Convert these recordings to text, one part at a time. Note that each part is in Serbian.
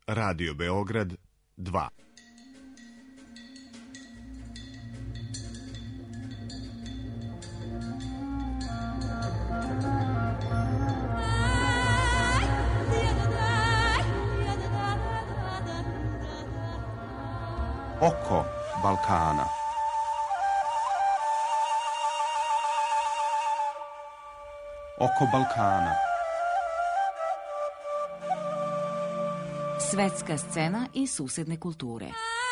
Radio Beograd 2. Oko Balkana. Oko Balkana. Svetska scena i susedne kulture.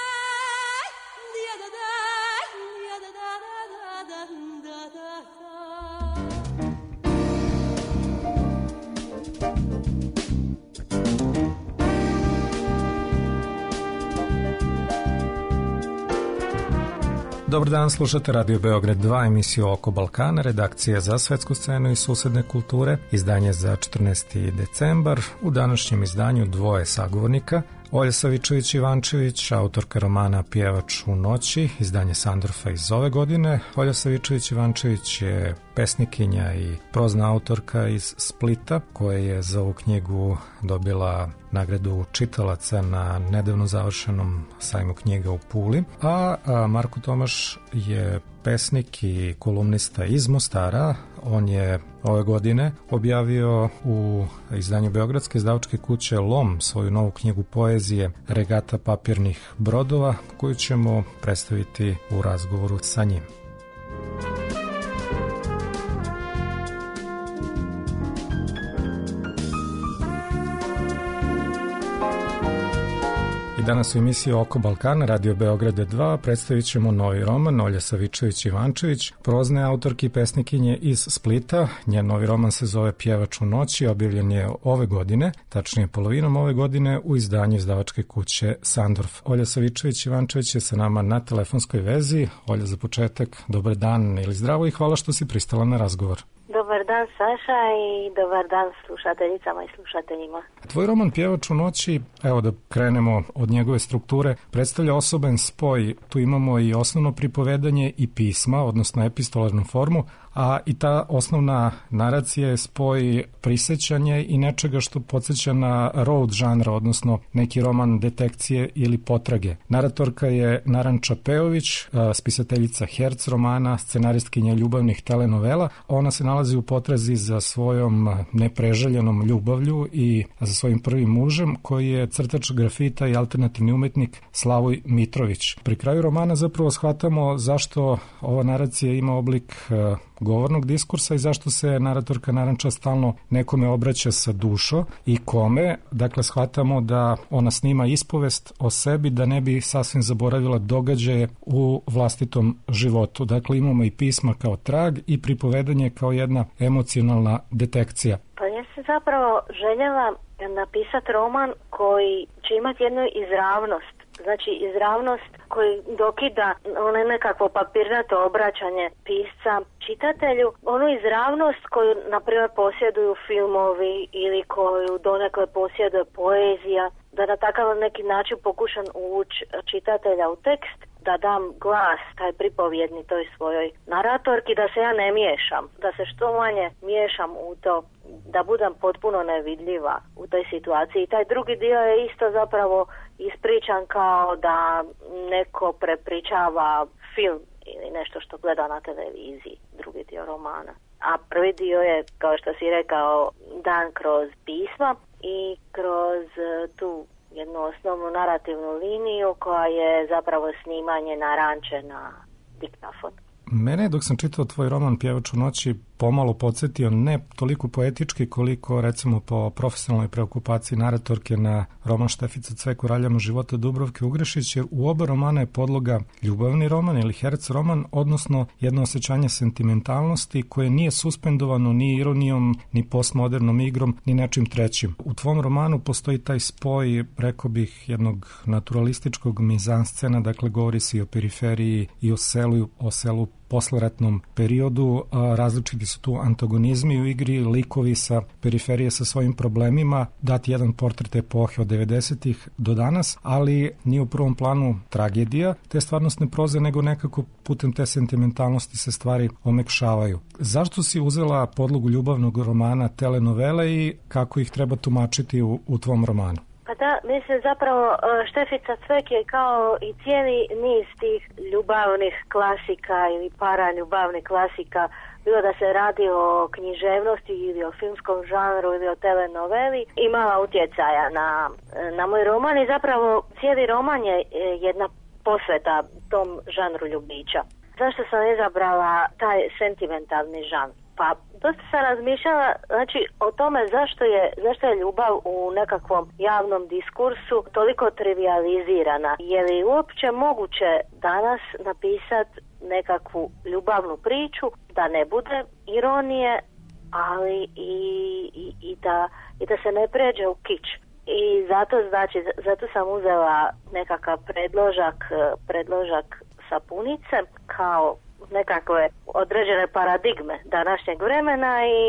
Dobar dan, slušate Radio Beograd 2, emisiju Oko Balkana, redakcija za svetsku scenu i susedne kulture, izdanje za 14. decembar. U današnjem izdanju dvoje sagovornika, Olja Savičević-Ivančević, autorka romana Pjevač u noći, izdanje Sandorfa iz ove godine. Olja Savičević-Ivančević je pesnikinja i prozna autorka iz Splita, koja je za ovu knjigu dobila nagradu čitalaca na nedavno završenom sajmu knjiga u Puli, a Marko Tomaš je pesnik i kolumnista iz Mostara. On je ove godine objavio u izdanju Beogradske izdavačke kuće Lom svoju novu knjigu poezije Regata papirnih brodova, koju ćemo predstaviti u razgovoru sa njim. I danas u emisiji Oko Balkana, Radio Beograda 2, predstavit ćemo novi roman Olje Savičević-Ivančević, prozne autorke i pesnikinje iz Splita. Njen novi roman se zove Pjevač u noći, objavljen je ove godine, tačnije polovinom ove godine, u izdanju izdavačke kuće Sandorf. Olja Savičević-Ivančević je sa nama na telefonskoj vezi. Olja, za početak, dobar dan ili zdravo i hvala što si pristala na razgovor. Dobar dan, Saša, i dobar dan slušateljicama i slušateljima. Tvoj roman Pjevač u noći, evo da krenemo od njegove strukture, predstavlja osoben spoj. Tu imamo i osnovno pripovedanje i pisma, odnosno epistolarnu formu, a i ta osnovna naracija je spoj prisećanje i nečega što podsjeća na road žanra, odnosno neki roman detekcije ili potrage. Naratorka je Naranča Pejović, spisateljica Herc romana, scenaristkinja ljubavnih telenovela. Ona se nalazi u potrazi za svojom nepreželjenom ljubavlju i za svojim prvim mužem, koji je crtač grafita i alternativni umetnik Slavoj Mitrović. Pri kraju romana zapravo shvatamo zašto ova naracija ima oblik govornog diskursa i zašto se naratorka Naranča stalno nekome obraća sa dušo i kome. Dakle, shvatamo da ona snima ispovest o sebi da ne bi sasvim zaboravila događaje u vlastitom životu. Dakle, imamo i pisma kao trag i pripovedanje kao jedna emocionalna detekcija. Pa ja se zapravo željela napisati roman koji će imati jednu izravnost. Znači izravnost koji dokida ono nekakvo papirnato obraćanje pisca čitatelju, onu izravnost koju na primjer posjeduju filmovi ili koju donekle posjeduje poezija, da na takav neki način pokušam uvući čitatelja u tekst, da dam glas taj pripovjedni toj svojoj naratorki, da se ja ne miješam, da se što manje miješam u to, da budem potpuno nevidljiva u toj situaciji. I taj drugi dio je isto zapravo ispričan kao da neko prepričava film ili nešto što gleda na televiziji, drugi dio romana. A prvi dio je, kao što si rekao, dan kroz pisma i kroz tu jednu osnovnu narativnu liniju koja je zapravo snimanje Naranče na diktafon. Mene, dok sam čitao tvoj roman Pjevač u noći, pomalo podsjetio ne toliko poetički koliko recimo po profesionalnoj preokupaciji naratorke na roman Štefica Cvek u raljama života Dubrovke Ugrešić, jer u oba romana je podloga ljubavni roman ili herc roman, odnosno jedno osjećanje sentimentalnosti koje nije suspendovano ni ironijom, ni postmodernom igrom, ni nečim trećim. U tvom romanu postoji taj spoj, rekao bih, jednog naturalističkog mizanscena, dakle govori se i o periferiji i o selu posleratnom periodu, različiti su tu antagonizmi u igri, likovi sa periferije sa svojim problemima, dati jedan portret epohe od 90-ih do danas, ali nije u prvom planu tragedija te stvarnostne proze, nego nekako putem te sentimentalnosti se stvari omekšavaju. Zašto si uzela podlogu ljubavnog romana telenovele i kako ih treba tumačiti u tvom romanu? Pa Da, mislim zapravo Štefica Cvek je kao i cijeli niz tih ljubavnih klasika ili paraljubavnih klasika, bilo da se radi o književnosti ili o filmskom žanru ili o telenoveli, imala utjecaja na moj roman i zapravo cijeli roman je jedna posveta tom žanru ljubića. Zašto sam izabrala taj sentimentalni žanr? Pa dosta sam razmišljala o tome zašto je ljubav u nekakvom javnom diskursu toliko trivializirana. Je li uopće moguće danas napisati nekakvu ljubavnu priču da ne bude ironije, ali i da se ne pređe u kič. I zato sam uzela nekakav predložak sapunice kao nekakve određene paradigme današnjeg vremena i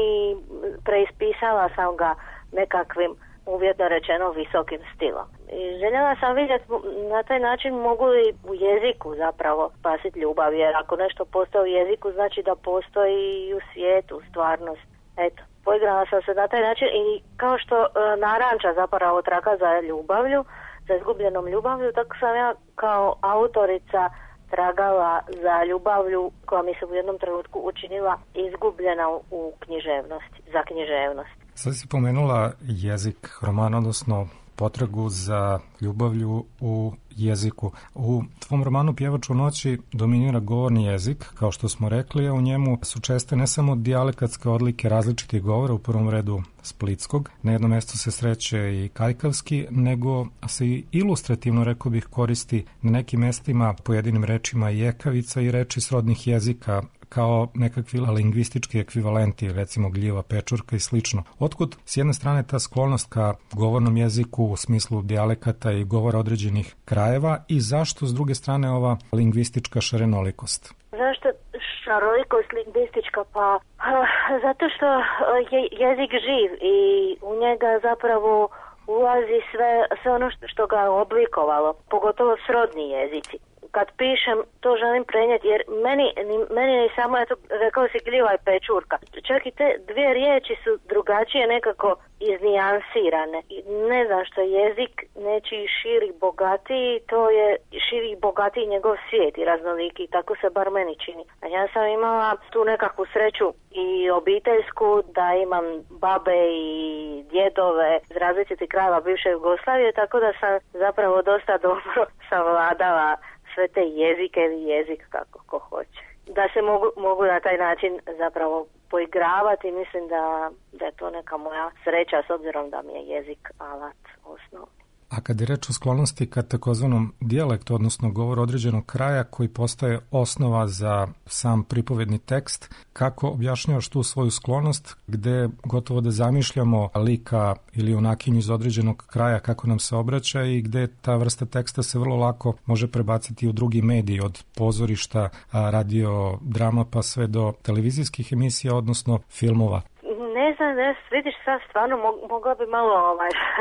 preispisala sam ga nekakvim, uvjetno rečeno, visokim stilom. I željela sam vidjeti na taj način mogu li u jeziku zapravo spasiti ljubav, jer ako nešto postoji u jeziku znači da postoji i u svijetu, u stvarnosti. Eto, poigrala sam se na taj način i kao što naranča zapravo traka za ljubavlju, za izgubljenom ljubavlju, tako sam ja kao autorica tragala za ljubavlju koja mi se u jednom trenutku učinila izgubljena u književnosti, za književnost. Sad si pomenula jezik romana, odnosno potragu za ljubavlju u jeziku. U tvom romanu Pjevač u noći dominira govorni jezik, kao što smo rekli, a u njemu su česte ne samo dijalekatske odlike različitih govora, u prvom redu splitskog, na jednom mjestu se sreće i kajkavski, nego se i ilustrativno, rekao bih, koristi na nekim mjestima pojedinim rečima i ekavica i reči srodnih jezika, kao nekakvi lingvistički ekvivalenti, recimo gljiva, pečurka i slično. Otkud s jedne strane ta sklonost ka govornom jeziku u smislu dijalekata i govora određenih krajeva i zašto s druge strane ova lingvistička šarenolikost? Zašto šarolikost lingvistička? Pa zato što je jezik živ i u njega zapravo ulazi sve ono što ga je oblikovalo, pogotovo srodni jezici. Kad pišem, to želim prenijeti, jer meni je samo, eto, rekao si gljiva i pečurka. Čak i te dvije riječi su drugačije nekako iznijansirane. Ne znam što jezik nečiji širi, bogatiji, to je širi i bogatiji njegov svijet i raznoliki, tako se bar meni čini. A ja sam imala tu nekakvu sreću i obiteljsku, da imam babe i djedove iz različitih krajeva bivše Jugoslavije, tako da sam zapravo dosta dobro savladala sve te jezike ili jezik kako ko hoće. Da se mogu na taj način zapravo poigravati, mislim da je to neka moja sreća s obzirom da mi je jezik alat osnovni. A kad je reč o sklonosti ka takozvanom dijalektu, odnosno govor određenog kraja koji postaje osnova za sam pripovedni tekst, kako objašnjavaš tu svoju sklonost gde gotovo da zamišljamo lika ili junakinju iz određenog kraja kako nam se obraća i gde ta vrsta teksta se vrlo lako može prebaciti u drugi mediji, od pozorišta, radio, drama pa sve do televizijskih emisija, odnosno filmova. Ne znam, vidiš sad stvarno mogla bi malo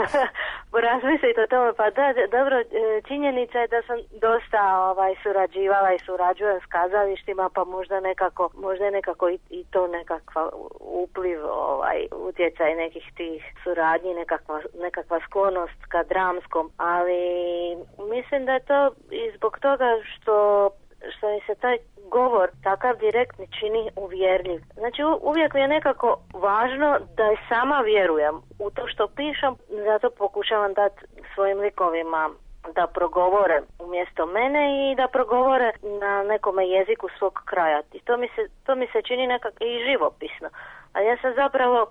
razmisliti o tome, pa da, dobro, činjenica je da sam dosta surađivala i surađujem s kazalištima, pa možda je nekako i to nekakva upliv, utjecaj nekih tih suradnji, nekakva sklonost ka dramskom, ali mislim da je to i zbog toga što mi se taj govor takav direktni čini uvjerljiv. Znači uvijek mi je nekako važno da i sama vjerujem u to što pišem, zato pokušavam dati svojim likovima da progovore umjesto mene i da progovore na nekome jeziku svog kraja. I to mi se čini nekako i živopisno. A ja sam zapravo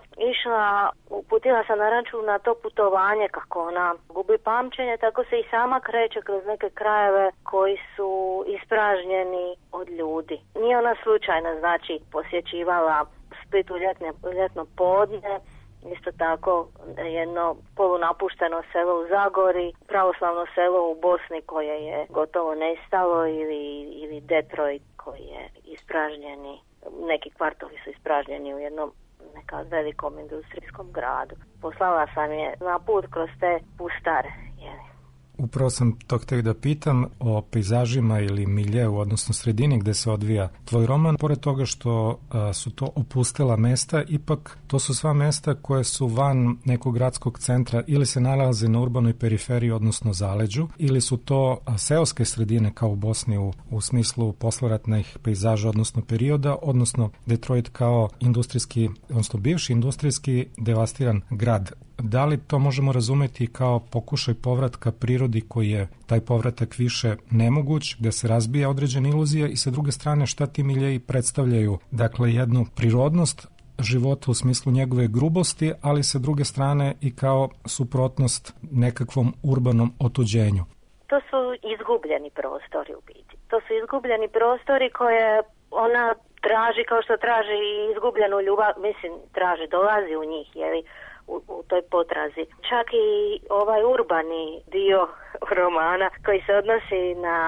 uputila sam naranču na to putovanje kako ona gubi pamćenje, tako se i sama kreće kroz neke krajeve koji su ispražnjeni od ljudi. Nije ona slučajno, znači, posjećivala Split u ljetno podne, isto tako jedno polunapušteno selo u Zagori, pravoslavno selo u Bosni koje je gotovo nestalo ili Detroit koji je ispražnjeni. Neki kvartovi su ispražnjeni u jednom velikom industrijskom gradu. Poslala sam je na put kroz te pustare. Upravo sam to htio da pitam o pejzažima ili miljeu, odnosno sredini gde se odvija tvoj roman. Pored toga što su to opustela mesta, ipak to su sva mesta koje su van nekog gradskog centra ili se nalaze na urbanoj periferiji, odnosno zaleđu, ili su to seoske sredine kao u Bosni u smislu posleratnih pejzaža, odnosno perioda, odnosno Detroit kao industrijski, odnosno bivši industrijski devastiran grad. Da li to možemo razumeti kao pokušaj povratka prirodi koji je taj povratak više nemoguć, gde se razbija određena iluzija i sa druge strane šta ti miljeji predstavljaju? Dakle, jednu prirodnost života u smislu njegove grubosti, ali sa druge strane i kao suprotnost nekakvom urbanom otuđenju. To su izgubljeni prostori u biti. To su izgubljeni prostori koje ona traži kao što traži i izgubljenu ljubav, mislim, dolazi u njih, jeli, u toj potrazi. Čak i ovaj urbani dio romana koji se odnosi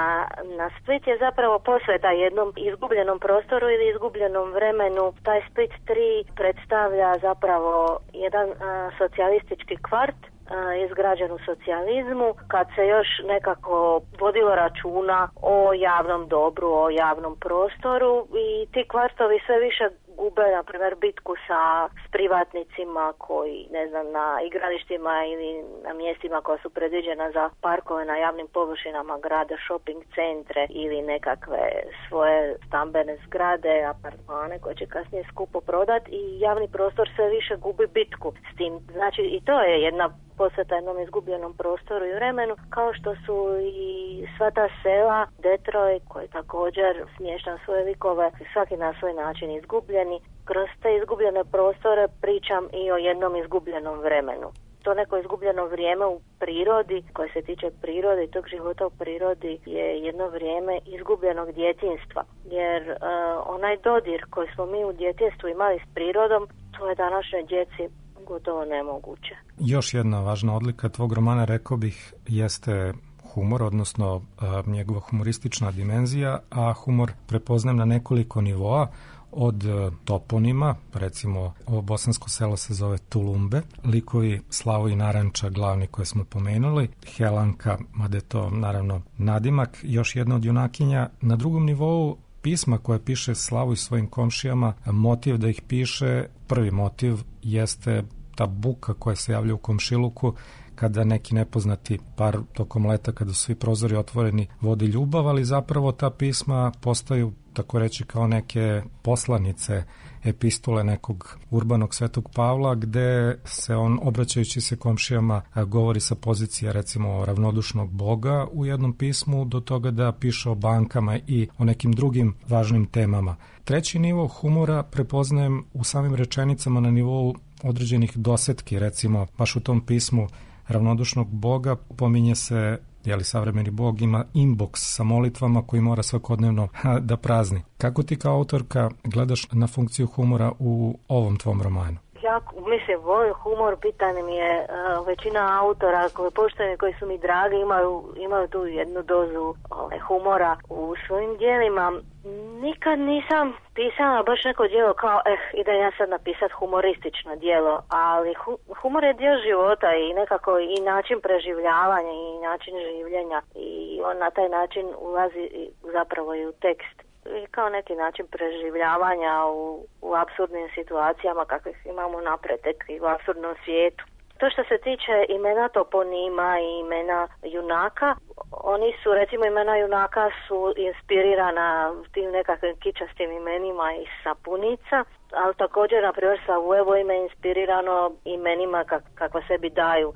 na Split je zapravo posveta jednom izgubljenom prostoru ili izgubljenom vremenu. Taj Split 3 predstavlja zapravo jedan socijalistički kvart izgrađen u socijalizmu, kad se još nekako vodilo računa o javnom dobru, o javnom prostoru i ti kvartovi sve više gube, na primjer, bitku s privatnicima koji, ne znam, na igralištima ili na mjestima koja su predviđena za parkove na javnim površinama grada, shopping centre ili nekakve svoje stambene zgrade, apartmane koje će kasnije skupo prodati i javni prostor sve više gubi bitku s tim. Znači i to je jedna posveta jednom izgubljenom prostoru i vremenu, kao što su i sva ta sela, Detroit, koji također smješta svoje likove, svaki na svoj način izgubljeni. Kroz te izgubljene prostore pričam i o jednom izgubljenom vremenu. To neko izgubljeno vrijeme u prirodi, koje se tiče prirode i tog života u prirodi, je jedno vrijeme izgubljenog djetinjstva. Jer onaj dodir koji smo mi u djetinjstvu imali s prirodom, to je današnjoj djeci gotovo nemoguće. Još jedna važna odlika tvog romana, rekao bih, jeste humor, odnosno njegova humoristična dimenzija, a humor prepoznajem na nekoliko nivoa, od toponima, recimo ovo bosansko selo se zove Tulumbe, likovi Slavoj Naranča, glavni koje smo pomenuli, Helanka, mada je to naravno nadimak, još jedna od junakinja. Na drugom nivou pisma koje piše Slavoj svojim komšijama, motiv da ih piše, prvi motiv jeste ta buka koja se javlja u komšiluku kada neki nepoznati par tokom leta, kada su svi prozori otvoreni, vodi ljubav, ali zapravo ta pisma postaju, tako reći, kao neke poslanice, epistole nekog urbanog Svetog Pavla, gde se on, obraćajući se komšijama, govori sa pozicije, recimo, ravnodušnog Boga u jednom pismu, do toga da piše o bankama i o nekim drugim važnim temama. Treći nivo humora prepoznajem u samim rečenicama na nivou određenih dosetki, recimo, baš u tom pismu ravnodušnog Boga pominje se, jeli, savremeni Bog ima inbox sa molitvama koji mora svakodnevno da prazni. Kako ti kao autorka gledaš na funkciju humora u ovom tvom romanu? Ja volim humor, bitan mi je većina autora koji pošteni, koji su mi dragi, imaju tu jednu dozu humora u svojim djelima. Nikad nisam pisala baš neko djelo kao idem ja sad napisat humoristično djelo, ali humor je dio života i nekako i način preživljavanja i način življenja i on na taj način ulazi zapravo i u tekst. I kao neki način preživljavanja u apsurdnim situacijama kakvih imamo napretek i u apsurdnom svijetu. To što se tiče imena toponima i imena junaka, oni su, recimo, imena junaka su inspirirana tim nekakvim kičastim imenima iz sapunica, ali također, na primjer, Savojevo ime je inspirirano imenima kakva sebi daju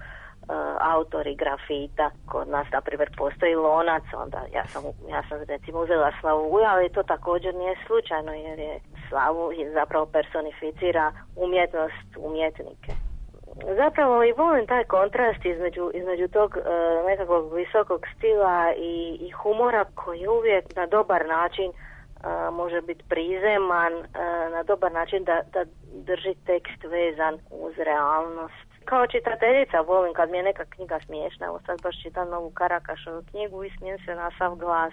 autori grafita. Kod nas, na primjer, postoji Lonac, onda ja sam recimo uzela Slavuja, ali to također nije slučajno, jer je Slavu zapravo personificira umjetnost, umjetnike. Zapravo i volim taj kontrast između tog nekakvog visokog stila i humora koji uvijek na dobar način može biti prizeman, na dobar način da drži tekst vezan uz realnost. Kao čitateljica volim kad mi je neka knjiga smiješna, evo sad baš čitam novu Karakašovu knjigu i smijem se na sav glas,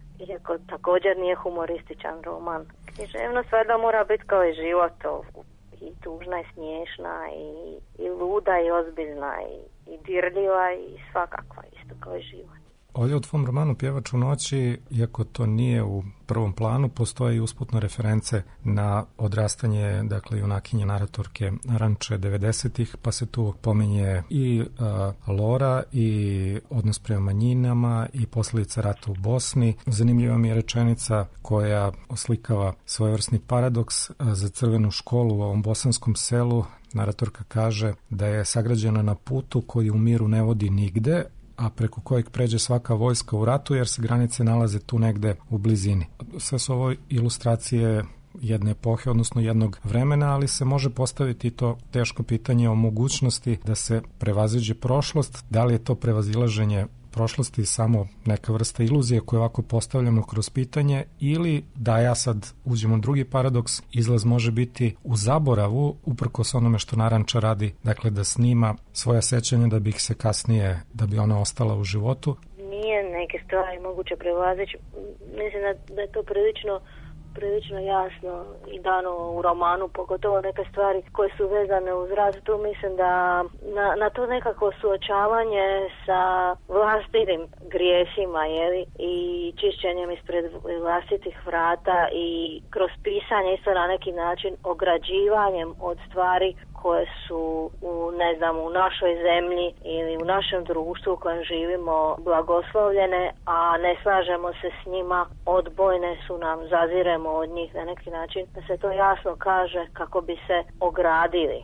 iako također nije humorističan roman. Književnost valjda mora biti kao i život, i tužna i smiješna i luda i ozbiljna i dirljiva i svakakva isto kao i život. Olja, u tvom romanu Pjevač u noći, iako to nije u prvom planu, postoje i usputne reference na odrastanje, dakle, junakinje naratorke Ranče 90-ih, pa se tu pominje i Lora i odnos prema manjinama i posljedica rata u Bosni. Zanimljiva mi je rečenica koja oslikava svojevrsni paradoks. Za crvenu školu u ovom bosanskom selu naratorka kaže da je sagrađena na putu koji u miru ne vodi nigde, a preko kojeg pređe svaka vojska u ratu, jer se granice nalaze tu negde u blizini. Sve su ovo ilustracije jedne epohe, odnosno jednog vremena, ali se može postaviti to teško pitanje o mogućnosti da se prevaziđe prošlost. Da li je to prevazilaženje prošlosti samo neka vrsta iluzije koju ovako postavljamo kroz pitanje, ili da ja sad uđemo u drugi paradoks, izlaz može biti u zaboravu uprkos onome što Naranča radi, dakle da snima svoja sećanja da bi ih se kasnije, da bi ona ostala u životu. Nije neke stvari moguće prevazići. Mislim da je to prilično jasno i dano u romanu, pogotovo neke stvari koje su vezane uz rat. Tu mislim da na to nekako suočavanje sa vlastitim grijesima, i čišćenjem ispred vlastitih vrata i kroz pisanje isto na neki način ograđivanjem od stvari koje su u našoj zemlji ili u našem društvu u kojem živimo blagoslovljene, a ne slažemo se s njima, odbojne su nam, zaziremo od njih na neki način, da se to jasno kaže kako bi se ogradili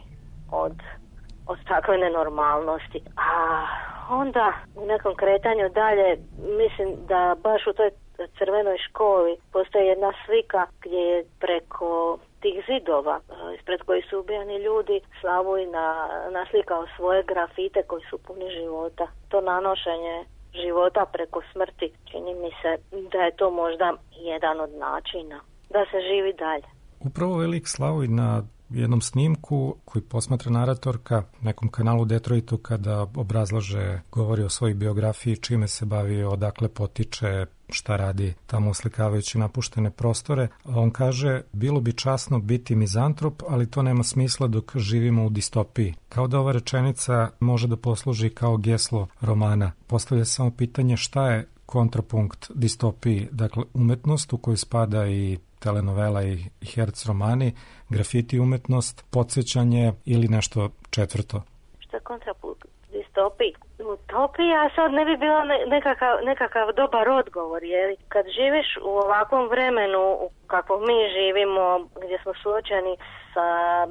od takve nenormalnosti. A onda u nekom kretanju dalje, mislim da baš u toj crvenoj školi postoji jedna slika gdje je preko tih zidova ispred kojih su ubijani ljudi Slavoj naslikao svoje grafite koji su puni života. To nanošenje života preko smrti, čini mi se da je to možda jedan od načina da se živi dalje. Upravo velik Slavoj na jednom snimku koji posmatra naratorka nekom kanalu u Detroitu kada obrazlaže, govori o svojoj biografiji, čime se bavi, odakle potiče, šta radi tamo uslikavajući napuštene prostore. On kaže, bilo bi časno biti mizantrop, ali to nema smisla dok živimo u distopiji. Kao da ova rečenica može da posluži kao geslo romana. Postavlja se samo pitanje šta je kontrapunkt distopiji, dakle umetnost u kojoj spada i telenovela i herc romani, grafiti umetnost, podsjećanje ili nešto četvrto? Što je kontrapunkt distopiji? Utopija sad ne bi bila nekakav dobar odgovor, jer kad živiš u ovakvom vremenu u kakvom mi živimo, gdje smo suočeni sa,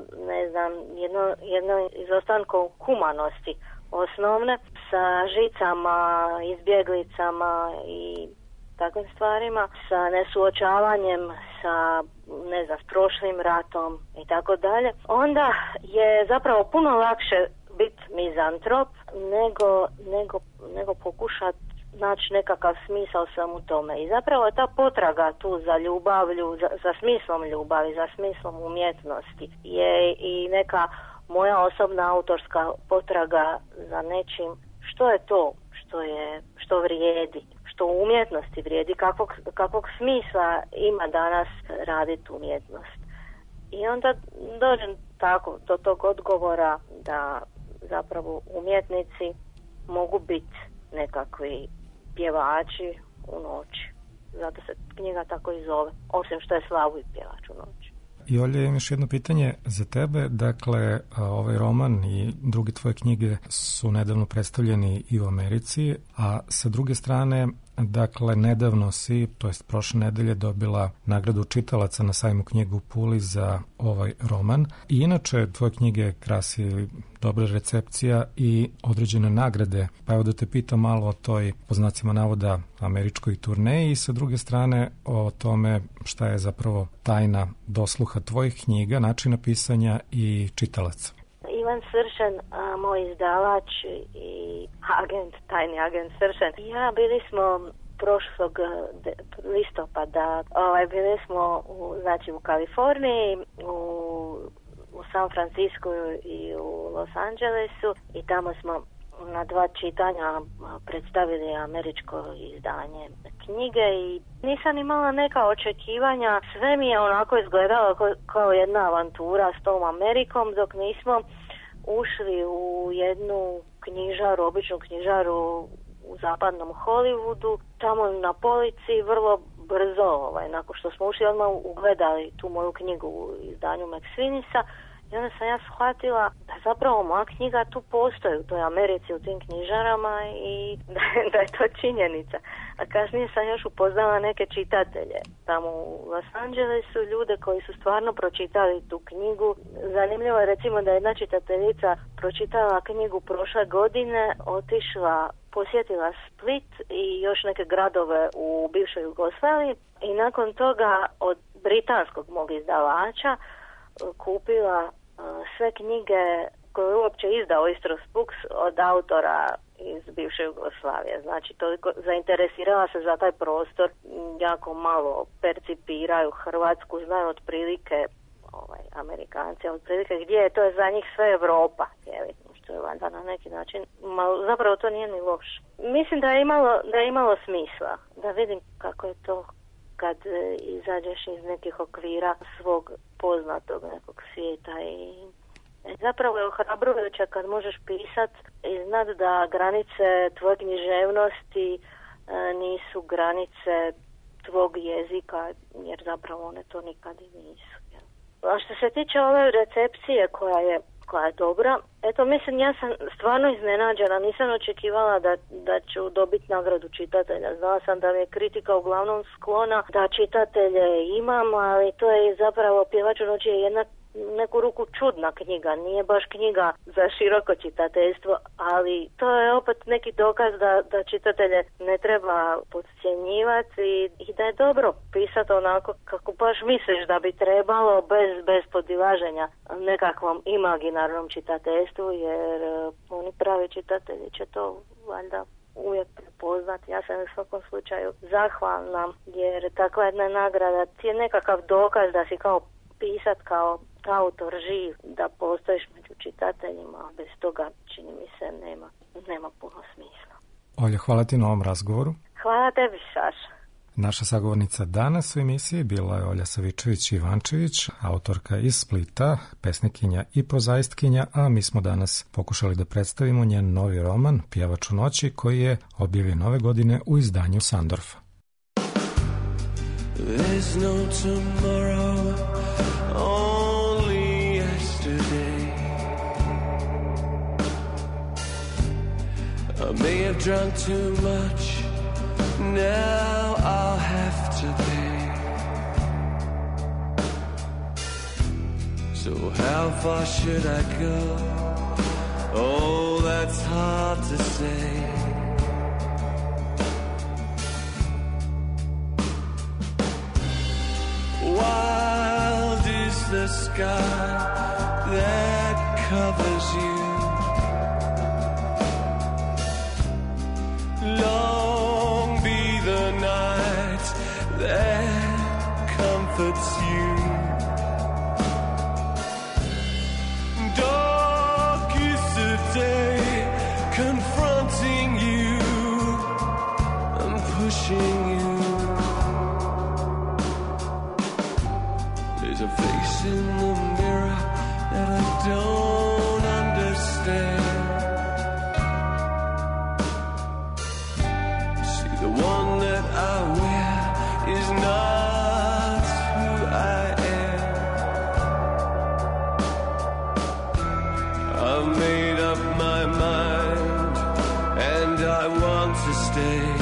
jednom izostankom humanosti osnovne, sa žicama, izbjeglicama i takvim stvarima, sa nesuočavanjem sa, s prošlim ratom i tako dalje, onda je zapravo puno lakše biti mizantrop nego pokušati naći nekakav smisao sam u tome. I zapravo ta potraga tu za ljubavlju, za smislom ljubavi, za smislom umjetnosti je i neka moja osobna autorska potraga za nečim što je to što vrijedi, što u umjetnosti vrijedi, kakvog smisla ima danas raditi umjetnost. I onda dođem tako do tog odgovora da zapravo umjetnici mogu biti nekakvi pjevači u noći. Zato se knjiga tako i zove, osim što je Slavoj pjevač u noći. I Olja, imam još jedno pitanje za tebe. Dakle, ovaj roman i druge tvoje knjige su nedavno predstavljeni i u Americi, a sa druge strane, dakle, nedavno si, to jest prošle nedelje, dobila nagradu čitalaca na sajmu knjiga u Puli za ovaj roman. I inače, tvoje knjige krasi dobra recepcija i određene nagrade. Pa evo da te pitam malo o toj, po znacima navoda, američkoj turneji i sa druge strane o tome šta je zapravo tajna dosluha tvojih knjiga, načina pisanja i čitalaca. Ivan Sršen, moj izdavač i tajni agent Sršen. Ja bili smo prošlog listopada, bili smo u Kaliforniji, u San Francisku i u Los Angelesu i tamo smo na 2 čitanja predstavili američko izdanje knjige i nisam imala neka očekivanja. Sve mi je onako izgledalo kao jedna avantura s tom Amerikom, dok nismo ušli u jednu knjižaru, običnu knjižaru u zapadnom Hollywoodu. Tamo na polici vrlo brzo, nakon što smo ušli, odmah ugledali tu moju knjigu u izdanju McSweeneysa. I onda sam ja shvatila da zapravo moja knjiga tu postoji u toj Americi, u tim knjižarama i da je to činjenica. A kasnije sam još upoznala neke čitatelje tamo u Los Angelesu, ljude koji su stvarno pročitali tu knjigu. Zanimljivo je recimo da jedna čitateljica pročitala knjigu prošle godine, otišla, posjetila Split i još neke gradove u bivšoj Jugoslaviji i nakon toga od britanskog mog izdavača kupila sve knjige koje je uopće izdao Istros Books od autora iz bivše Jugoslavije. Znači, toliko zainteresirala se za taj prostor, jako malo percipiraju Hrvatsku, znaju otprilike Amerikanci, otprilike gdje je, to je za njih sve Europa, što je valjda na neki način, zapravo to nije ni loše. Mislim da je imalo smisla, da vidim kako je to kad izađeš iz nekih okvira svog poznatog nekog svijeta i zapravo je ohrabrujuće kad možeš pisat i znat da granice tvoje književnosti nisu granice tvog jezika, jer zapravo one to nikad i nisu. A što se tiče ove recepcije koja je dobra, eto mislim ja sam stvarno iznenađena, nisam očekivala da ću dobiti nagradu čitatelja. Znala sam da mi je kritika uglavnom sklona da čitatelje imam, ali to je zapravo Pjevač u noći je jedna neku ruku čudna knjiga, nije baš knjiga za široko čitateljstvo, ali to je opet neki dokaz da čitatelje ne treba podcjenjivati i da je dobro pisati onako kako baš misliš da bi trebalo, bez podilaženja nekakvom imaginarnom čitateljstvu, jer oni pravi čitatelji će to valjda uvijek prepoznati. Ja sam u svakom slučaju zahvalna, jer takva jedna nagrada ti je nekakav dokaz da si kao pisat, kao autor živ, da postojiš među čitateljima, a bez toga čini mi se nema puno smisla. Olja, hvala ti na ovom razgovoru. Hvala tebi, Saša. Naša sagovornica danas u emisiji bila je Olja Savičević-Ivančević, autorka iz Splita, pesnikinja i prozaistkinja, a mi smo danas pokušali da predstavimo njen novi roman Pjevač u noći, koji je objavljen ove godine u izdanju Sandorfa. There's no tomorrow, only yesterday. I may have drunk too much, now I'll have to pay. So how far should I go? Oh, that's hard to say. Wild is the sky that covers you. Long be the night that comforts you. Dark is the day confronting you and pushing you. There's a face in the mirror that I don't understand. See, the one that I wear is not who I am. I've made up my mind and I want to stay.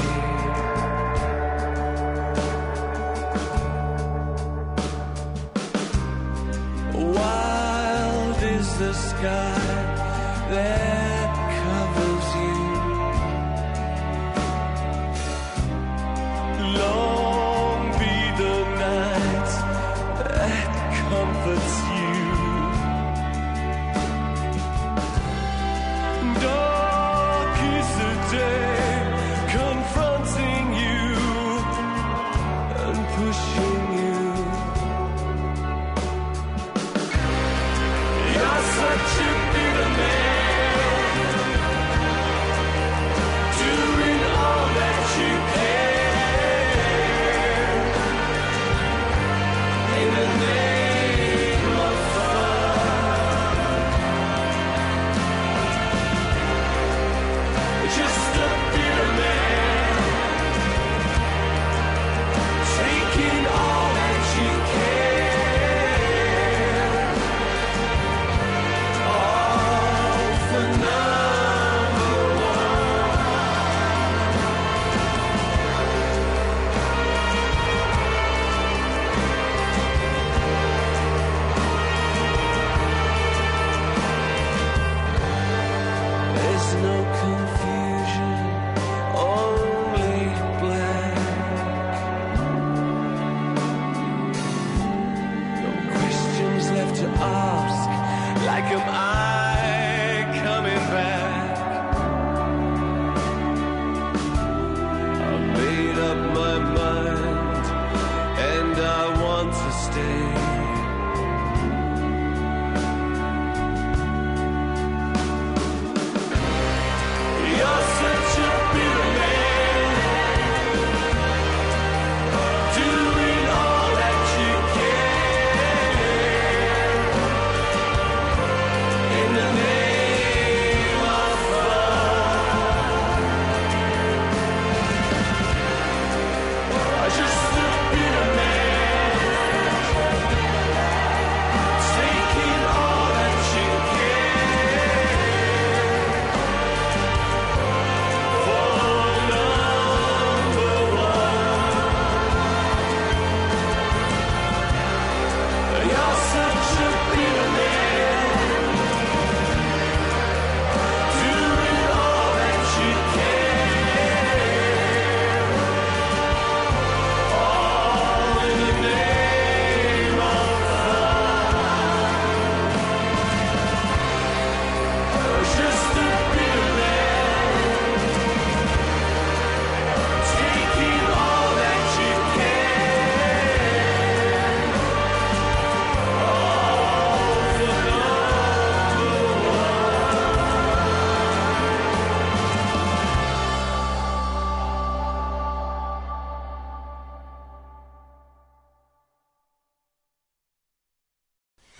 The sky that covers you. Long be the night that comforts you. Dark is the day confronting you and pushing you. Such a bitter man.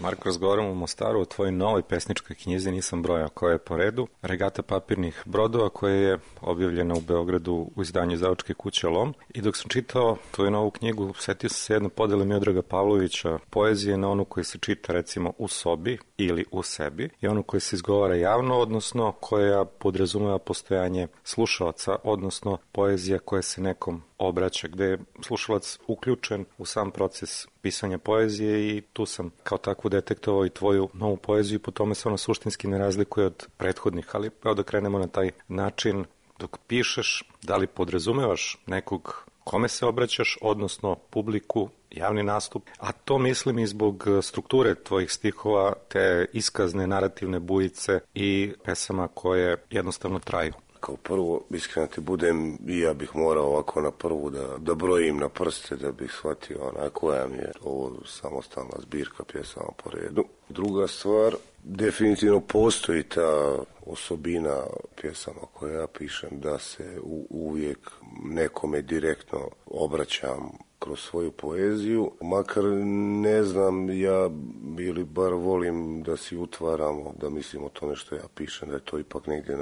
Marko, razgovaramo u Mostaru o tvojoj novoj pesničkoj knjizi, nisam brojao koja je po redu, Regata papirnih brodova, koja je objavljena u Beogradu u izdanju izdavačke kuće Lom. I dok sam čitao tvoju novu knjigu, setio sam se jedne podele Miodraga Pavlovića, poezije na onu koja se čita recimo u sobi ili u sebi i onu koja se izgovara javno, odnosno koja podrazumeva postojanje slušalaca, odnosno poezija koja se nekom obraća, gde je slušalac uključen u sam proces pisanja poezije i tu sam kao takvu detektovao i tvoju novu poeziju, po tome se ona suštinski ne razlikuje od prethodnih, ali evo da krenemo na taj način. Dok pišeš, da li podrazumevaš nekog kome se obraćaš, odnosno publiku, javni nastup, a to mislim i zbog strukture tvojih stihova, te iskazne narativne bujice i pesama koje jednostavno traju. Kao prvo, iskreno ti budem, i ja bih morao ovako na prvu da brojim na prste da bih shvatio koja mi je ovo samostalna zbirka pjesama po redu. Druga stvar, definitivno postoji ta osobina pjesama koje ja pišem da se uvijek nekome direktno obraćam kroz svoju poeziju, makar ne znam, ja ili bar volim da si utvaramo, da mislim o tome što ja pišem, da je to ipak negdje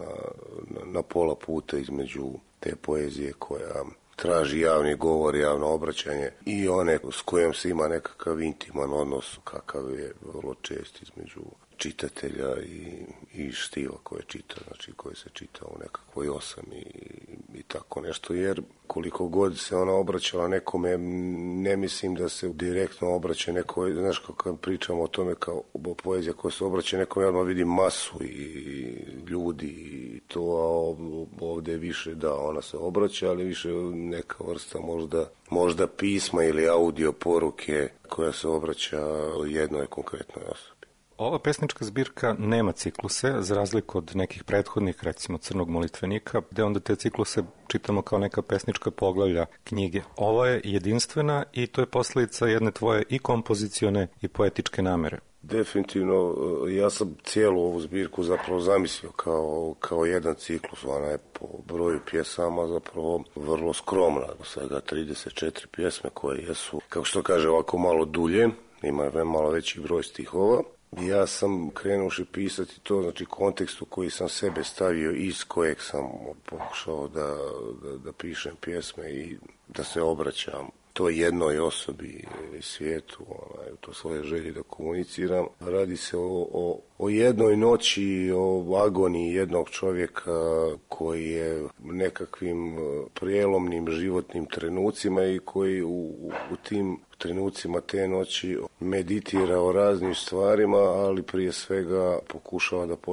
na pola puta između te poezije koja traži javni govor, javno obraćanje i one s kojom se ima nekakav intiman odnos, kakav je vrlo čest između čitatelja i štiva koje čita, znači koje se čita u nekakvoj osami i tako nešto, jer koliko god se ona obraćala nekome, ne mislim da se direktno obraća nekoj, znaš, kad pričamo o tome kao poezija koja se obraća nekome, ja odmah vidim masu i ljudi i to, a ovdje je više da ona se obraća, ali više neka vrsta možda pisma ili audio poruke koja se obraća jednoj konkretnoj osobi. Ova pesnička zbirka nema cikluse, za razliku od nekih prethodnih, recimo Crnog molitvenika, gde onda te cikluse čitamo kao neka pesnička poglavlja knjige. Ova je jedinstvena i to je posljedica jedne tvoje i kompozicione i poetičke namere. Definitivno, ja sam cijelu ovu zbirku zapravo zamislio kao jedan ciklus, ona je po broju pjesama zapravo vrlo skromna, svega 34 pjesme koje jesu, kako što kaže, ovako malo dulje, ima malo veći broj stihova. Ja sam krenuši pisati to, znači kontekstu koji sam sebe stavio, iz kojeg sam pokušao da pišem pjesme i da se obraćam toj jednoj osobi ili svijetu, to svoje želje da komuniciram. Radi se o jednoj noći, o agoniji jednog čovjeka koji je nekakvim prijelomnim životnim trenucima i koji u tim trenucima te noći meditira o raznim stvarima, ali prije svega pokušava da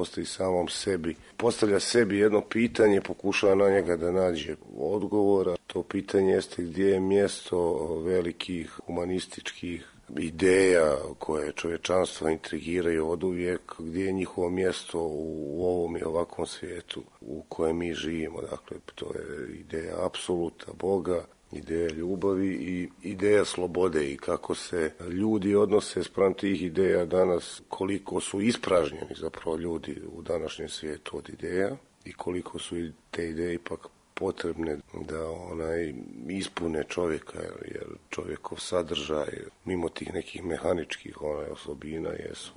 postavlja sebi jedno pitanje, pokušava na njega da nađe odgovora. To pitanje jeste gdje je mjesto velikih humanističkih ideja koje čovječanstvo intrigiraju oduvijek, gdje je njihovo mjesto u ovom i ovakvom svijetu u kojem mi živimo. Dakle, to je ideja apsoluta Boga, ideja ljubavi i ideja slobode i kako se ljudi odnose spram tih ideja danas, koliko su ispražnjeni zapravo ljudi u današnjem svijetu od ideja i koliko su te ideje ipak potrebne da ispune čovjeka, jer čovjekov sadržaj mimo tih nekih mehaničkih osobina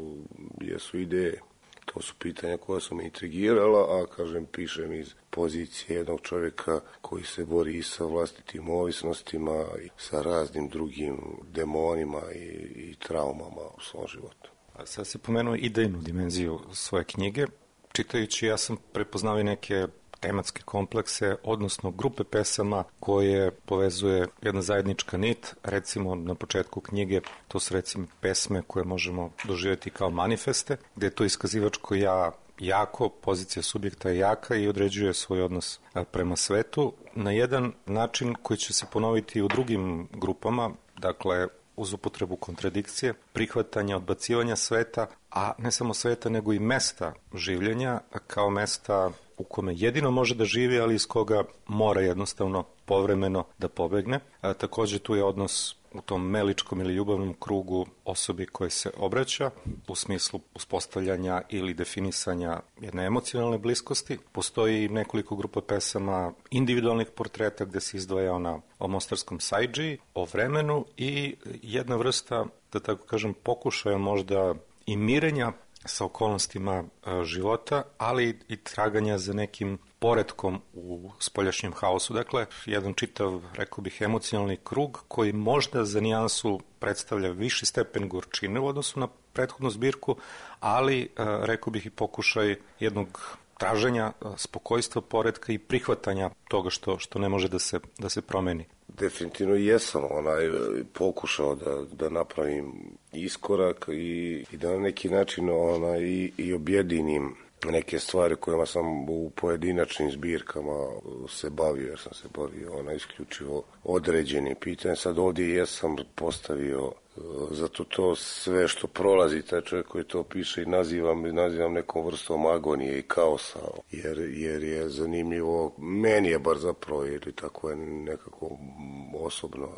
jesu ideje. To su pitanja koja su me intrigirala, a kažem, pišem iz pozicije jednog čovjeka koji se bori i sa vlastitim ovisnostima i sa raznim drugim demonima i traumama u svom životu. A sad si pomenuo idejnu dimenziju svoje knjige. Čitajući, ja sam prepoznao i neke tematske komplekse, odnosno grupe pesama koje povezuje jedna zajednička nit. Recimo na početku knjige to su recimo pesme koje možemo doživjeti kao manifeste, gdje je to iskazivačko ja jako, pozicija subjekta je jaka i određuje svoj odnos prema svetu na jedan način koji će se ponoviti i u drugim grupama, dakle uz upotrebu kontradikcije, prihvatanja, odbacivanja sveta, a ne samo sveta nego i mesta življenja kao mesta u kome jedino može da živi, ali iz koga mora jednostavno povremeno da pobegne. Također tu je odnos u tom meličkom ili ljubavnom krugu osobi koje se obraća u smislu uspostavljanja ili definisanja jedne emocionalne bliskosti. Postoji nekoliko grupa pesama individualnih portreta gde se izdvaja ona o mostarskom sajđiji, o vremenu i jedna vrsta da tako kažem, pokušaja možda i mirenja sa okolnostima života, ali i traganja za nekim poretkom u spoljašnjem haosu. Dakle, jedan čitav, rekao bih, emocionalni krug koji možda za nijansu predstavlja viši stepen gorčine u odnosu na prethodnu zbirku, ali, rekao bih, i pokušaj jednog traženja spokojstva, poretka i prihvatanja toga što ne može da se promeni. Definitivno jesam pokušao da napravim iskorak i da na neki način i objedinim neke stvari kojima sam u pojedinačnim zbirkama se bavio, jer sam se bavio isključivo određenim pitanjem. Sad ovdje jesam postavio, zato to sve što prolazi taj čovjek koji to piše i nazivam nekom vrstom agonije i kaosa, jer je zanimljivo, meni je bar zapravo, ili tako je nekako osobno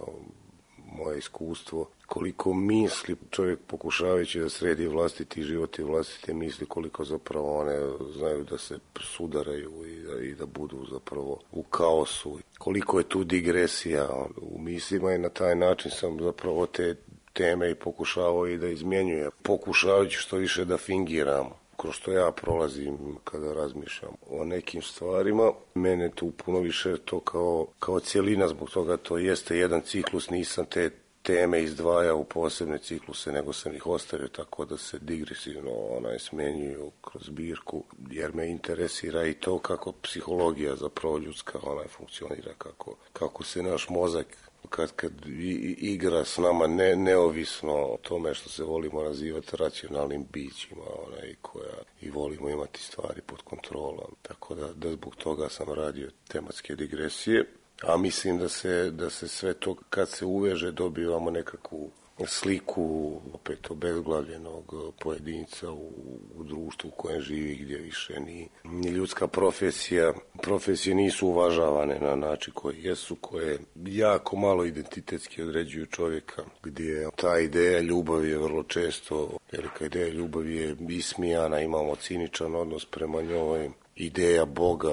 moje iskustvo, koliko misli čovjek pokušavajući da sredi vlastiti život i vlastite misli, koliko zapravo one znaju da se sudaraju i da budu zapravo u kaosu. Koliko je tu digresija u mislima i na taj način sam zapravo te teme i pokušavao i da izmjenjujem. Pokušavajući što više da fingiram kroz što ja prolazim kada razmišljam o nekim stvarima. Mene tu puno više to kao cjelina, zbog toga to jeste jedan ciklus, nisam te teme izdvajao u posebne cikluse, nego sam ih ostavio tako da se digresivno smenjuju kroz zbirku, jer me interesira i to kako psihologija zapravo ljudska funkcionira, kako se naš mozak kad igra s nama neovisno o tome što se volimo nazivati racionalnim bićima koja i volimo imati stvari pod kontrolom. Tako da zbog toga sam radio tematske digresije, a mislim da se sve to kad se uveže dobivamo nekakvu sliku opet obezglavljenog pojedinca u društvu u kojem živi, gdje više ni ljudska profesije nisu uvažavane na način koji jesu, koje jako malo identitetski određuju čovjeka, gdje ta ideja ljubavi je vrlo često, velika ideja ljubavi je ismijana, imamo ciničan odnos prema njoj. Ideja Boga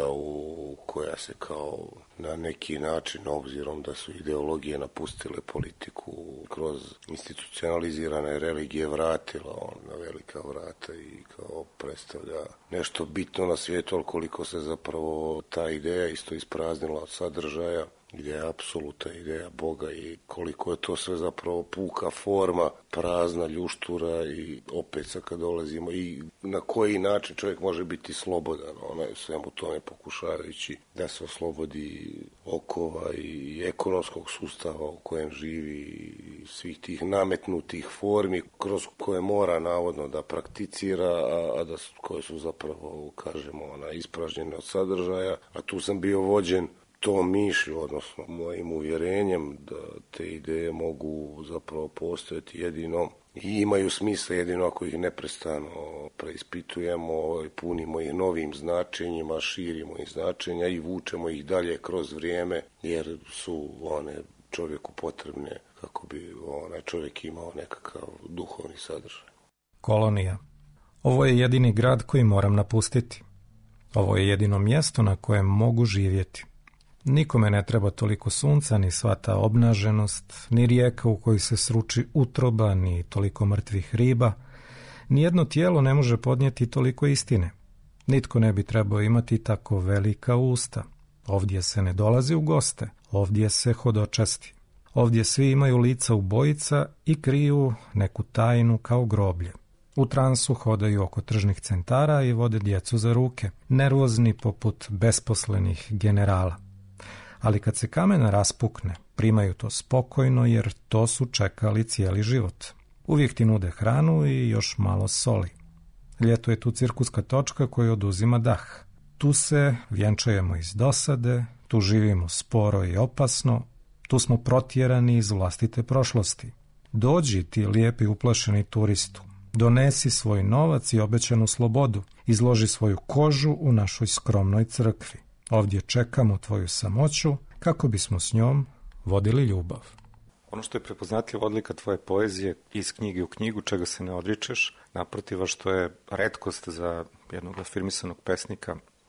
koja se kao na neki način, obzirom da su ideologije napustile politiku, kroz institucionalizirane religije vratila na velika vrata i kao predstavlja nešto bitno na svijetu, ali koliko se zapravo ta ideja isto ispraznila od sadržaja, gdje je apsolutna ideja Boga i koliko je to sve zapravo puka forma, prazna ljuštura i opet sad kad dolazimo i na koji način čovjek može biti slobodan, svemu tome pokušavajući da se oslobodi okova i ekonomskog sustava u kojem živi i svih tih nametnutih formi kroz koje mora navodno da prakticira, a koje su zapravo, kažemo, ispražnjene od sadržaja, a tu sam bio vođen tom mišlju, odnosno mojim uvjerenjem da te ideje mogu zapravo postojati jedino i imaju smisla jedino ako ih neprestano preispitujemo, punimo ih novim značenjima, širimo ih značenja i vučemo ih dalje kroz vrijeme, jer su one čovjeku potrebne kako bi čovjek imao nekakav duhovni sadržaj. Kolonija. Ovo je jedini grad koji moram napustiti. Ovo je jedino mjesto na kojem mogu živjeti. Nikome ne treba toliko sunca, ni sva ta obnaženost, ni rijeka u kojoj se sruči utroba, ni toliko mrtvih riba. Nijedno tijelo ne može podnijeti toliko istine. Nitko ne bi trebao imati tako velika usta. Ovdje se ne dolazi u goste, ovdje se hodočasti. Ovdje svi imaju lica ubojica i kriju neku tajnu kao groblje. U transu hodaju oko tržnih centara i vode djecu za ruke, nervozni poput besposlenih generala. Ali kad se kamen raspukne, primaju to spokojno jer to su čekali cijeli život. Uvijek ti nude hranu i još malo soli. Ljeto je tu cirkuska točka koja oduzima dah. Tu se vjenčujemo iz dosade, tu živimo sporo i opasno, tu smo protjerani iz vlastite prošlosti. Dođi ti lijepi uplašeni turistu, donesi svoj novac i obećanu slobodu, izloži svoju kožu u našoj skromnoj crkvi. Ovdje čekamo tvoju samoću kako bismo s njom vodili ljubav. Ono što je prepoznatljiva odlika tvoje poezije iz knjige u knjigu, čega se ne odričeš, naprotiv, što je retkost za jednog afirmisanog pesnika,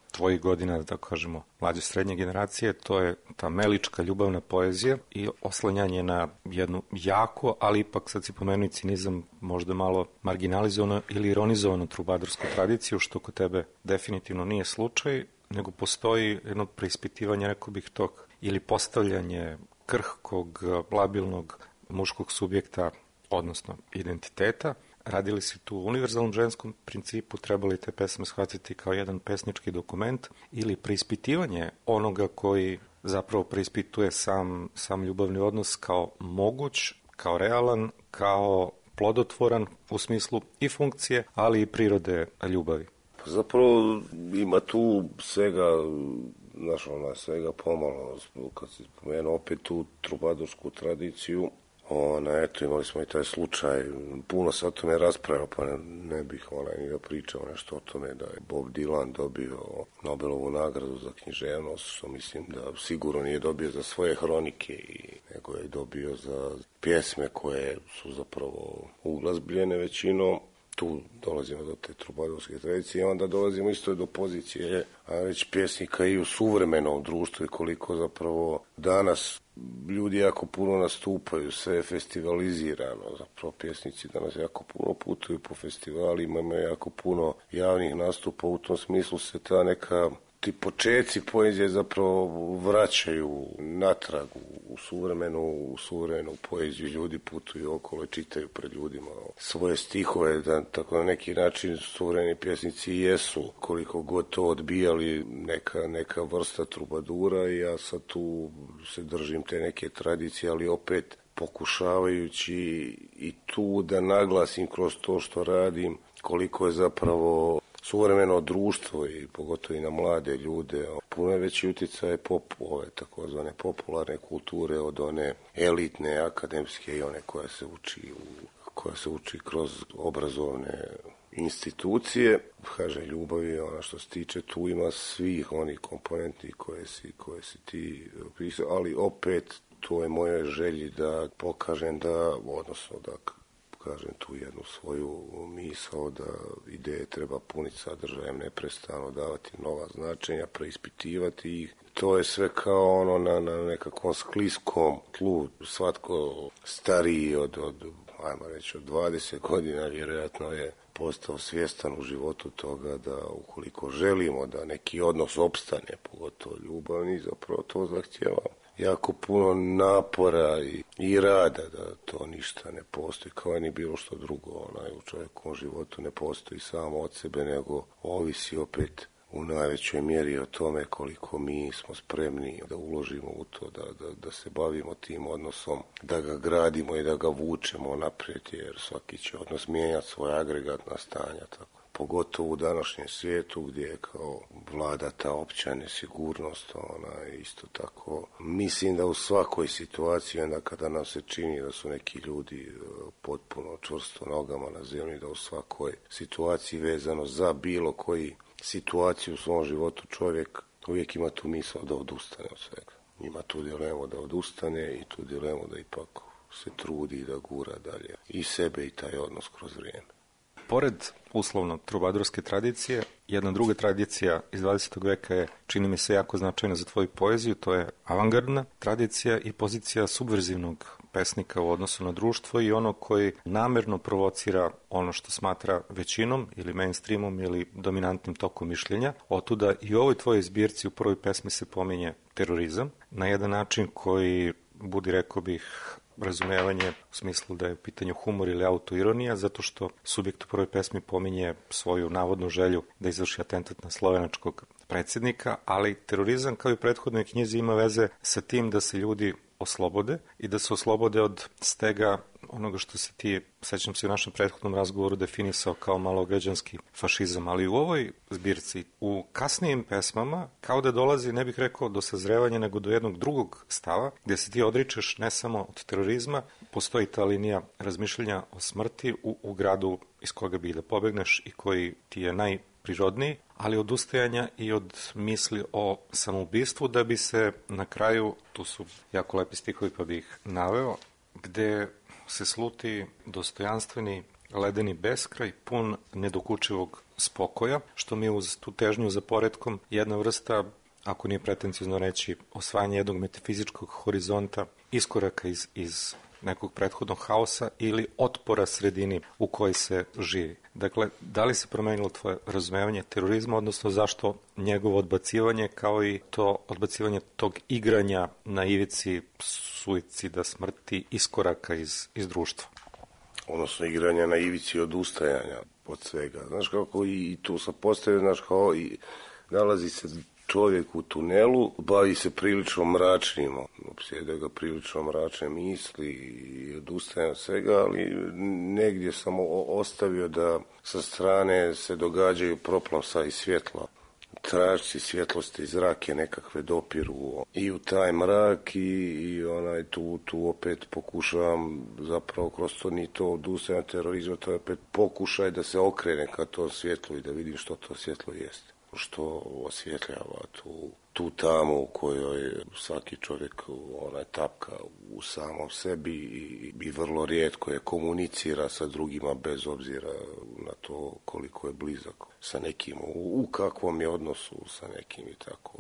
tvojih godina, da tako kažemo, mlađe srednje generacije, to je ta melička ljubavna poezija i oslanjanje na jednu jako, ali ipak, sad si pomenuo cinizam, možda malo marginalizovano ili ironizovano trubadorsku tradiciju, što kod tebe definitivno nije slučaj, nego postoji jedno preispitivanje, rekao bih, tog, ili postavljanje krhkog, labilnog muškog subjekta, odnosno identiteta. Radili si tu u univerzalnom ženskom principu, trebali te pesme shvatiti kao jedan pesnički dokument ili preispitivanje onoga koji zapravo preispituje sam ljubavni odnos kao moguć, kao realan, kao plodotvoran u smislu i funkcije, ali i prirode ljubavi. Zapravo ima tu svega, svega pomalo, kad se spomenuo opet tu trubadorsku tradiciju, eto, imali smo i taj slučaj, puno se o tome raspravilo, pa ne bih ni da pričao nešto o tome da je Bob Dylan dobio Nobelovu nagradu za književnost, što mislim da sigurno nije dobio za svoje hronike, nego je dobio za pjesme koje su zapravo uglazbljene većinom. Tu dolazimo do te trubadorske tradicije i onda dolazimo isto do pozicije, reći, pjesnika i u suvremenom društvu i koliko zapravo danas ljudi jako puno nastupaju, sve je festivalizirano, zapravo pjesnici danas jako puno putuju po festivalima, imaju jako puno javnih nastupa, u tom smislu se ta neka ti počeci poezije zapravo vraćaju natrag u suvremenu poeziju. Ljudi putuju okolo i čitaju pred ljudima svoje stihove, da tako na neki način suvremeni pjesnici jesu, koliko god to odbijali, neka vrsta trubadura i ja sad tu se držim te neke tradicije, ali opet pokušavajući i tu da naglasim kroz to što radim koliko je zapravo suvremeno društvo i pogotovo i na mlade ljude, puno je veći utjecaj ove takozvane popularne kulture od one elitne, akademske i one koja se uči kroz obrazovne institucije. Kaže, ljubavi, ona što se tiče, tu ima svih onih komponenti koje si ti pisao, ali opet to je moje želji da pokažem odnosno da kažem tu jednu svoju misao da ideje treba puniti sadržajem, neprestano davati nova značenja, preispitivati ih. To je sve kao na nekakvom skliskom tlu. Svatko stariji od 20 godina vjerojatno je postao svjestan u životu toga da ukoliko želimo da neki odnos opstane, pogotovo ljubavni, zapravo to zahtijeva jako puno napora i rada, da to ništa ne postoji, kao ni bilo što drugo. U čovjekovom životu ne postoji samo od sebe, nego ovisi opet u najvećoj mjeri o tome koliko mi smo spremni da uložimo u to, da se bavimo tim odnosom, da ga gradimo i da ga vučemo naprijed, jer svaki će odnos mijenjati svoje agregatna stanja, tako. Pogotovo u današnjem svijetu gdje kao vlada ta opća nesigurnost, isto tako. Mislim da u svakoj situaciji, onda kada nam se čini da su neki ljudi potpuno čvrsto nogama na zemlji, da u svakoj situaciji vezano za bilo koji situaciju u svom životu čovjek uvijek ima tu misao da odustane od svega. Ima tu dilemu da odustane i tu dilemu da ipak se trudi i da gura dalje i sebe i taj odnos kroz vrijeme. Pored uslovno trubadurske tradicije, jedna druga tradicija iz 20. veka je, čini mi se, jako značajna za tvoju poeziju, to je avangardna tradicija i pozicija subverzivnog pesnika u odnosu na društvo i ono koji namerno provocira ono što smatra većinom ili mainstreamom ili dominantnim tokom mišljenja. Otuda i u ovoj tvojoj zbirci u prvoj pesmi se pominje terorizam na jedan način koji budi, rekao bih, razumevanje u smislu da je u pitanju humor ili autoironija, zato što subjekt u prvoj pesmi pominje svoju navodnu želju da izvrši atentat na slovenačkog predsjednika, ali terorizam kao i u prethodnoj knjizi ima veze sa tim da se ljudi oslobode i da se oslobode od stega onoga što si ti, sećam se u našem prethodnom razgovoru, definisao kao malograđanski fašizam, ali u ovoj zbirci, u kasnijim pesmama, kao da dolazi, ne bih rekao do sazrevanja, nego do jednog drugog stava, gdje se ti odričeš ne samo od terorizma, postoji ta linija razmišljanja o smrti u gradu iz koga bi da pobegneš i koji ti je najprirodniji, ali od ustajanja i od misli o samoubistvu, da bi se na kraju, tu su jako lepi stihovi pa bih ih naveo, gde se sluti dostojanstveni ledeni beskraj, pun nedokučivog spokoja, što mi uz tu težnju za poretkom jedna vrsta, ako nije pretencijozno reći, osvajanje jednog metafizičkog horizonta, iskoraka iz nekog prethodnog haosa ili otpora sredini u kojoj se živi. Dakle, da li se promenilo tvoje razumevanje terorizma, odnosno zašto njegovo odbacivanje, kao i to odbacivanje tog igranja na ivici suicida, smrti, iskoraka iz društva? Odnosno igranja na ivici odustajanja od svega. Znaš kako i tu se postavio, znaš kao i nalazi se čovjek u tunelu, bavi se prilično mračnim, opsjede ga prilično mračne misli i odustaje od svega, ali negdje sam ostavio da sa strane se događaju proplomsa i svjetla. Tražci svjetlosti iz zrake nekakve dopiru i u taj mrak i tu opet pokušavam zapravo kroz to ni to odustajanje od terorizma, to je opet pokušaj da se okrene ka to svjetlo i da vidim što to svjetlo jeste. Što osvjetljava tu tamu u kojoj svaki čovjek tapka u samom sebi i vrlo rijetko je komunicira sa drugima bez obzira na to koliko je blizak sa nekim, u kakvom je odnosu sa nekim i tako.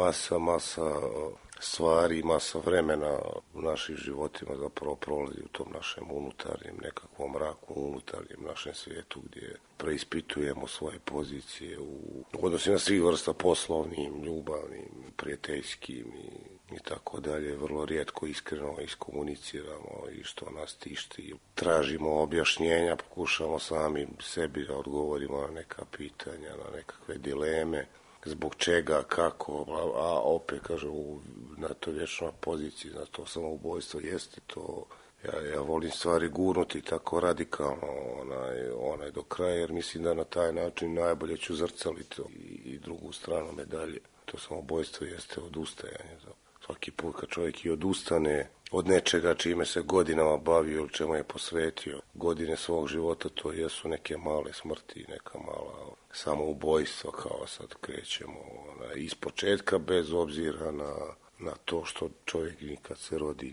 Masa stvari, masa vremena u našim životima zapravo prolazi u tom našem unutarnjem nekakvom mraku, unutarnjem našem svijetu gdje preispitujemo svoje pozicije u odnosima svih vrsta, poslovnim, ljubavnim, prijateljskim i tako dalje. Vrlo rijetko iskreno iskomuniciramo i što nas tišti. Tražimo objašnjenja, pokušamo sami sebi da odgovorimo na neka pitanja, na nekakve dileme. Zbog čega, kako, a opet kažem na toj vječnoj poziciji, na to samoubojstvo jeste to. Ja volim stvari gurnuti tako radikalno onaj do kraja, jer mislim da na taj način najbolje ću zrcaliti i drugu stranu medalje. To samoubojstvo jeste odustajanje. Svaki put kad čovjek i odustane od nečega čime se godinama bavio ili čemu je posvetio godine svog života, to jesu neke male smrti, neka mala samoubojstva, kao sad krećemo iz početka, bez obzira na to što čovjek nikad se rodi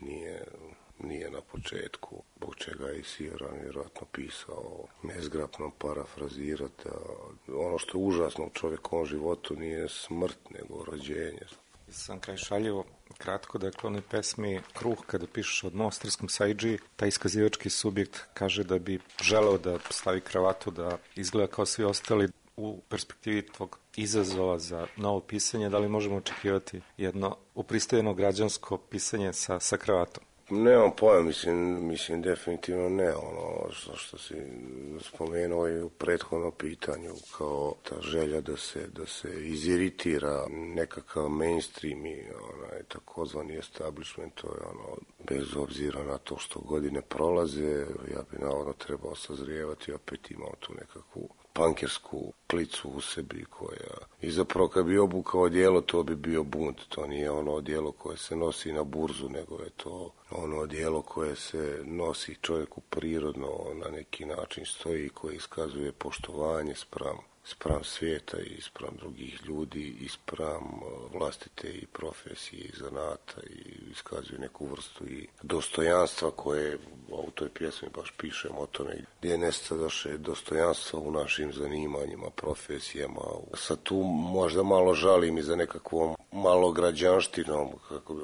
nije na početku, zbog čega je i Sieran vjerojatno pisao nezgrapno parafrazirati. Ono što je užasno u čovjekovom životu nije smrt, nego rođenje. Sam kraj šaljivo, kratko, dakle, onoj pesmi Kruh, kada pišeš o Mostarskom sajdži, taj iskazivački subjekt kaže da bi želeo da stavi kravatu, da izgleda kao svi ostali. U perspektivi tvog izazova za novo pisanje, da li možemo očekivati jedno upristojeno građansko pisanje sa kravatom? Nemam pojma, mislim definitivno ne, što si spomenuo i u prethodnom pitanju, kao ta želja da se iziritira nekakav mainstream i takozvani establishment, to je bez obzira na to što godine prolaze, ja bi navodno trebao sazrijevati, opet imao tu nekakvu pankersku klicu u sebi koja... I zapravo kad bi obukao odijelo, to bi bio bunt. To nije ono odijelo koje se nosi na burzu, nego je to ono odijelo koje se nosi čovjeku prirodno, na neki način stoji, koje iskazuje poštovanje spram svijeta i spram drugih ljudi i spram vlastite i profesije i zanata i iskazuje neku vrstu i dostojanstva koje u toj pjesmi baš pišemo o tome gdje nestadoše dostojanstva u našim zanimanjima, profesijama. Sad tu možda malo žalim i za nekakvom malograđanštinom, kako bi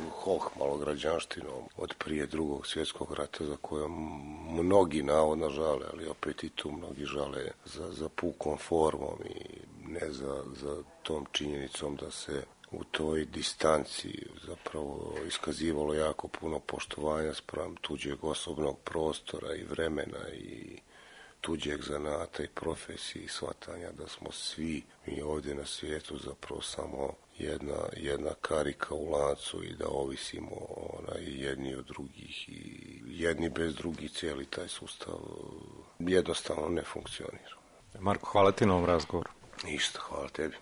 malograđanštinom od prije Drugog svjetskog rata za kojom mnogi navodno žale, ali opet i tu mnogi žale za pukom formom i ne za tom činjenicom da se u toj distanci zapravo iskazivalo jako puno poštovanja spram tuđeg osobnog prostora i vremena i tuđeg zanata i profesije i shvatanja da smo svi mi ovdje na svijetu zapravo samo jedna karika u lancu i da ovisimo jedni od drugih i jedni bez drugih cijeli taj sustav jednostavno ne funkcionira. Marko, hvala ti na ovom razgovoru. Ništa, hvala tebi.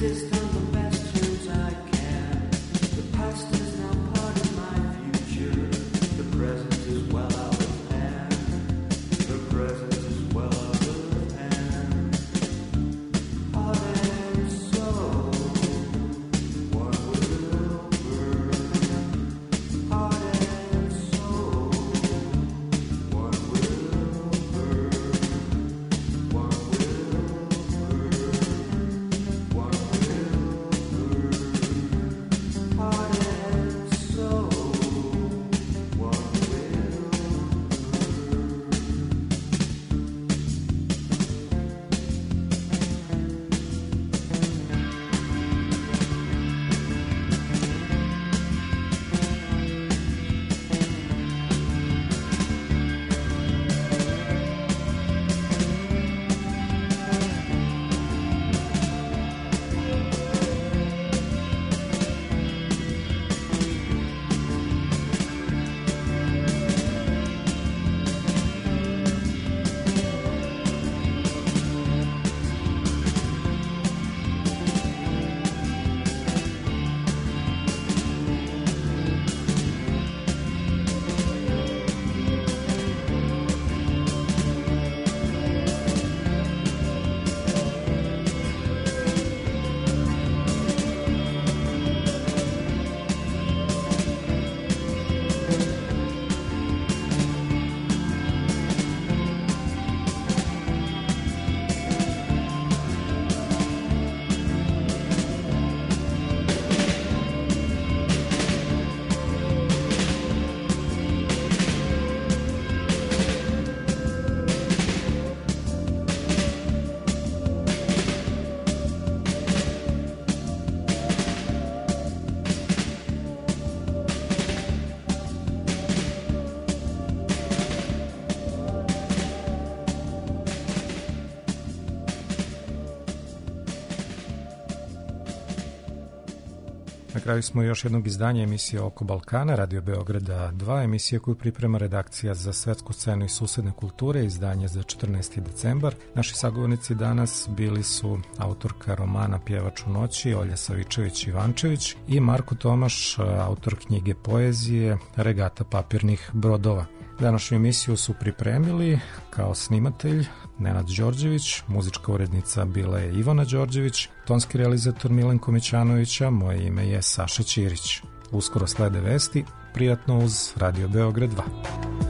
Na kraju smo još jednog izdanja emisije Oko Balkana, Radio Beograda 2, emisija koju priprema redakcija za svetsku scenu i susedne kulture, izdanje za 14. decembar. Naši sagovornici danas bili su autorka romana Pjevač u noći, Olja Savičević-Ivančević i Marko Tomaš, autor knjige poezije Regata papirnih brodova. Današnju emisiju su pripremili kao snimatelj Nenad Đorđević, muzička urednica bila je Ivana Đorđević, tonski realizator Milenko Mićanović, a moje ime je Saša Ćirić. Uskoro slede vesti, prijatno uz Radio Beograd 2.